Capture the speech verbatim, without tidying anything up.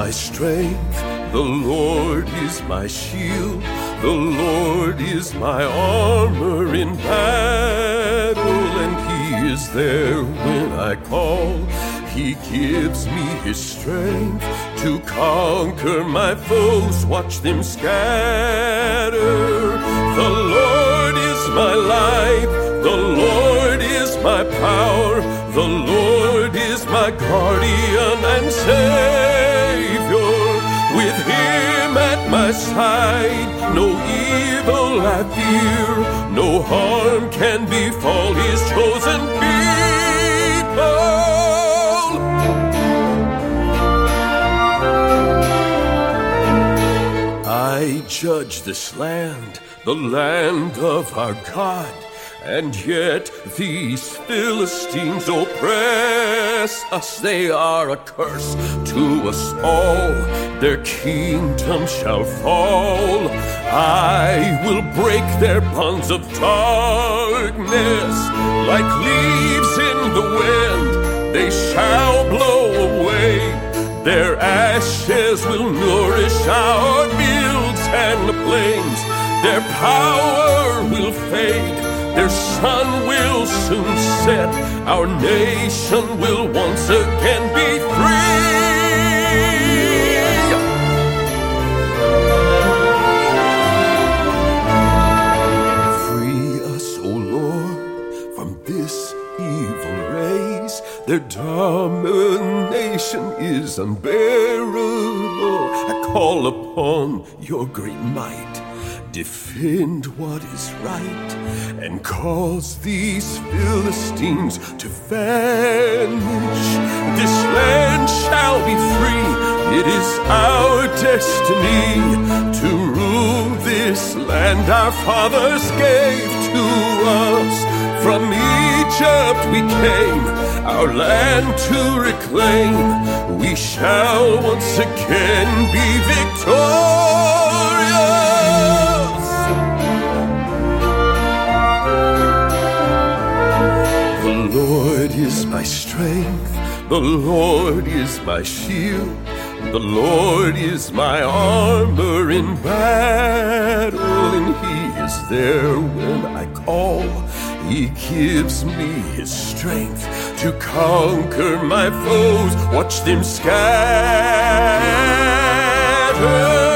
my strength, the Lord is my shield, the Lord is my armor in battle, and He is there when I call. He gives me His strength to conquer my foes, watch them scatter. The Lord is my life, the Lord is my power, the Lord is my guardian and Savior. With Him at my side, no evil I fear, no harm can befall His chosen people. I judge this land, the land of our God, and yet these Philistines oppress us. They are a curse to us all, their kingdom shall fall. I will break their bonds of darkness, like leaves in the wind, they shall blow away. Their ashes will nourish our fields and the plains. Their power will fade, their sun will soon set. Our nation will once again be free. Free us, O Lord, from this evil race. Their domination is unbearable. I call upon your great might. Defend what is right and cause these Philistines to vanish. This land shall be free. It is our destiny to rule this land our fathers gave to us. From Egypt we came, our land to reclaim. We shall once again be victorious. The Lord is my strength, the Lord is my shield, the Lord is my armor in battle, and He is there when I call. He gives me His strength to conquer my foes, watch them scatter.